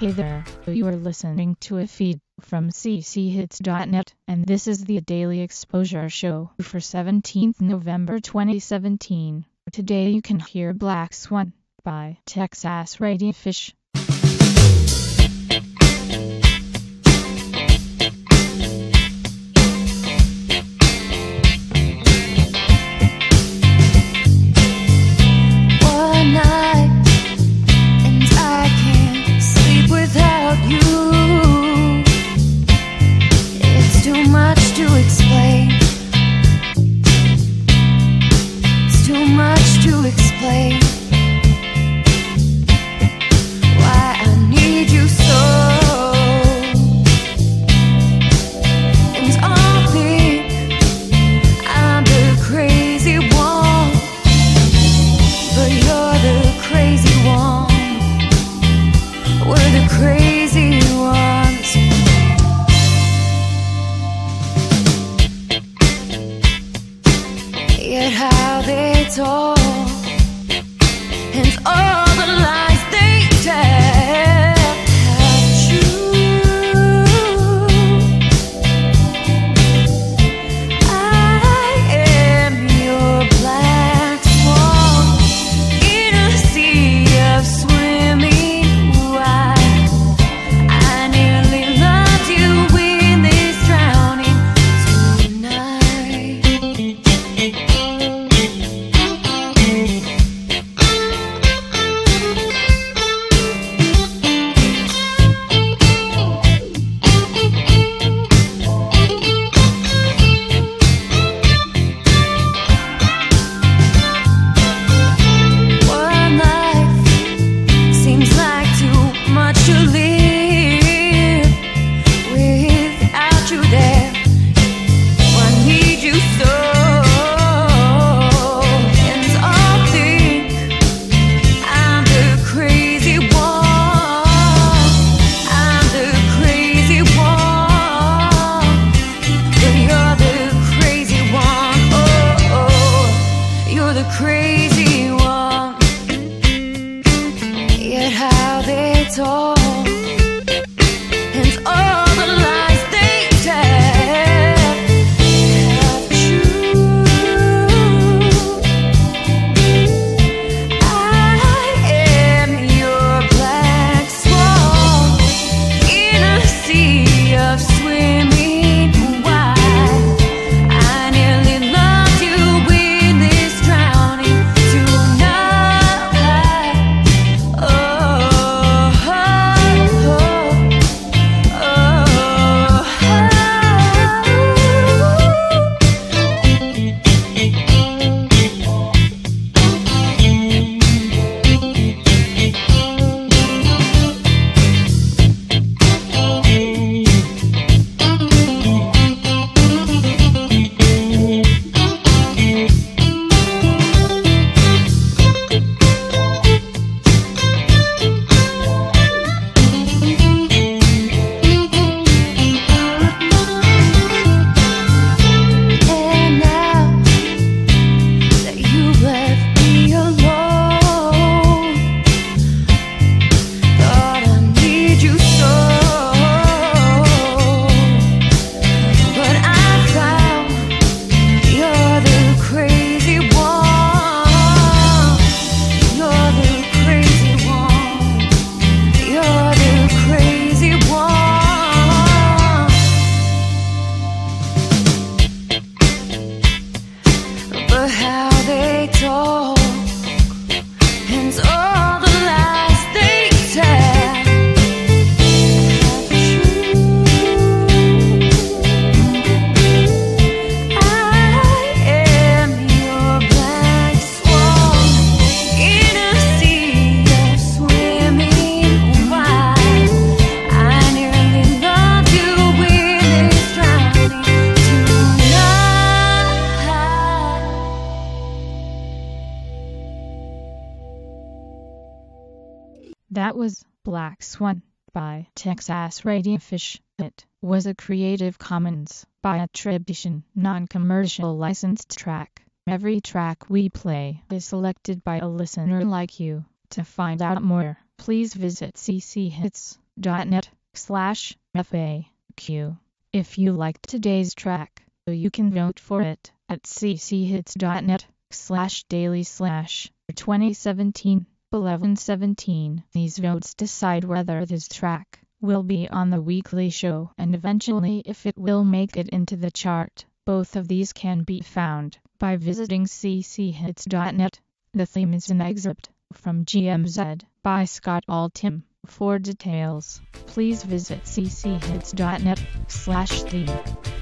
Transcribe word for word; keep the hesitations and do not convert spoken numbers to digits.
Hey there, you are listening to a feed from c c hits dot net, and this is the Daily Exposure Show for seventeenth November twenty seventeen. Today you can hear Black Swan by Texas Radiofish. Yet how they talk and all the lies they tell are true. I am your black swan in a sea of swimming wide. I nearly loved you in this drowning tonight. Crazy one, yet how they talk and all the lies they tell are true. I am your black swan in a sea of swimming wide. I nearly loved you in this drowning That was Black Swan by Texas Radiofish. It was a Creative Commons by attribution, non-commercial licensed track. Every track we play is selected by a listener like you. To find out more, please visit c c hits dot net slash F A Q. If you liked today's track, you can vote for it at cchits.net slash daily slash twenty seventeen eleven seventeen. These votes decide whether this track will be on the weekly show and eventually if it will make it into the chart. Both of these can be found by visiting c c hits dot net. The theme is an excerpt from G M Z by Scott Altham. For details, please visit c c hits dot net slash theme.